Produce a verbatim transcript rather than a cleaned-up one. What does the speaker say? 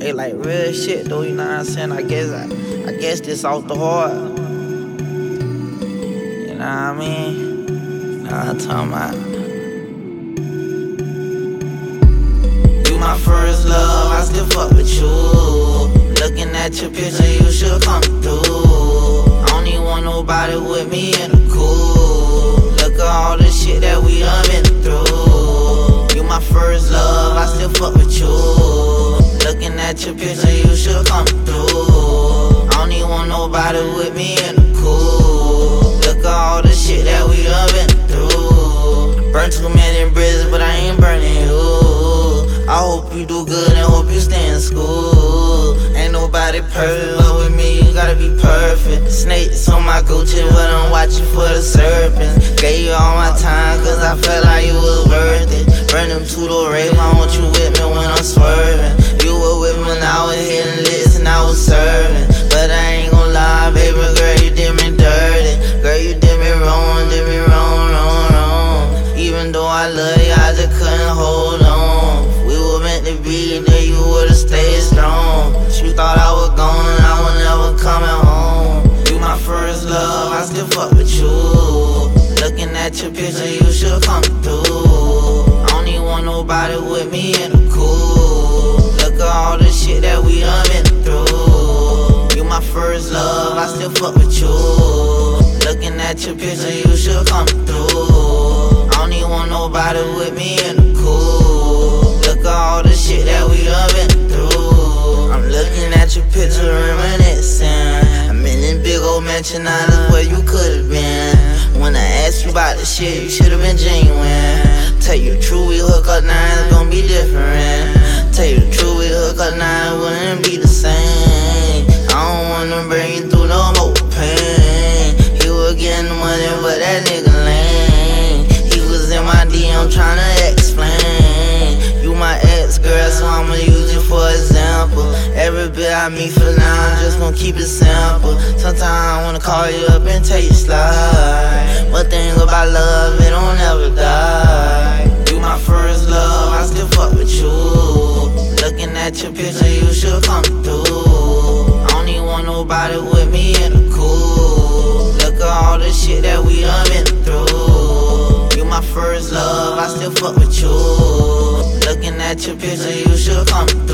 Hey, like real shit though, you know what I'm saying? I guess I, I guess this off the heart. You know what I mean? Nah, I'm talking about. You my first love, I still fuck with you. Looking at your picture, you should come through. I don't even want nobody with me in the cool. Look at all the shit that we done been through. You my first love, I still fuck with you. Looking at your picture, you should come through. I don't even want nobody with me in the cool. Look at all the shit that we done been through. Burn too many bridges, but I ain't burning you. I hope you do good and hope you stay in school. Ain't nobody perfect, but with me you gotta be perfect. Snakes on my Gucci, but I'm watching for the serpents. Gave you all my time, cause I felt like you was worth it. Burn them two-door rave, I want you with me when I'm swerving. You were with me when I was hitting licks and I was serving. But I ain't gon' lie, baby girl, you did me dirty. Girl, you did me wrong, did me wrong, wrong, wrong. Even though I love you, I just couldn't hold on. If we were meant to be, then you would've stayed strong. But you thought I was gone and I was never coming home. You my first love, I still fuck with you. Looking at your picture, you should come through. I don't even want nobody with me in the cool. Look at all the shit that we done been through. You my first love, I still fuck with you. Looking at your picture, you should come through. I don't even want nobody with me in the cool. Look at all the shit that we done been through. I'm looking at your picture, reminiscing. I'm in this big old mansion, now that's where you could've been. When I asked you about the shit, you should've been genuine. Tell you the truth, we hook up now, it's gon' be different. Tell you the truth, we hook up now, it wouldn't be the same. I don't wanna bring you through no more pain. He was getting the money, but that nigga lame. He was in my D M tryna explain. You my ex girl, so I'ma use you for example. Every bit I meet for now, I'm just gon' keep it simple. Sometimes I wanna call you up and tell you slide. One thing about love, it don't ever die. You my first love, I still fuck with you. Looking at your picture, you should come through. I don't even want nobody with me in the cool. Look at all the shit that we done been through. You my first love, I still fuck with you. Looking at your picture, you should come through.